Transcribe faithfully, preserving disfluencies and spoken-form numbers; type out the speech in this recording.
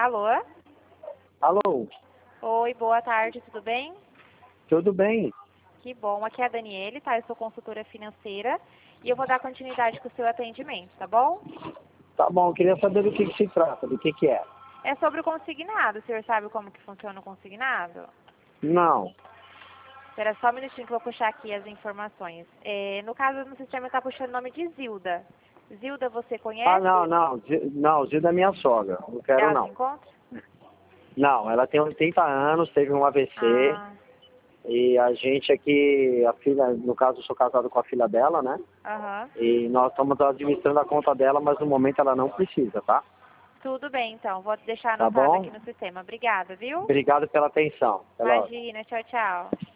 Alô? Alô, Oi, boa tarde, tudo bem? tudo bem? Que bom, aqui é a Daniele, tá? Eu sou consultora financeira e eu vou dar continuidade com o seu atendimento, tá bom? Tá bom, queria saber do que, que se trata, do que, que é. É sobre o consignado, o senhor sabe como que funciona o consignado? Não. Espera só um minutinho que eu vou puxar aqui as informações. É, no caso, no sistema está puxando o nome de Zilda. Zilda, você Ah, conhece? não, não, Zi- não, Zilda é minha sogra, não quero Ela se não. encontra? Não, ela tem oitenta anos, teve um A V C, Ah, e a gente aqui, a filha, no caso eu sou casado com a filha dela, né? aham. E nós estamos administrando a conta dela, mas no momento ela não precisa, tá? Tudo bem, então. Vou deixar Tá anotado aqui bom? no sistema. Obrigada, viu? Obrigado pela atenção. Até logo. Imagina, tchau, tchau.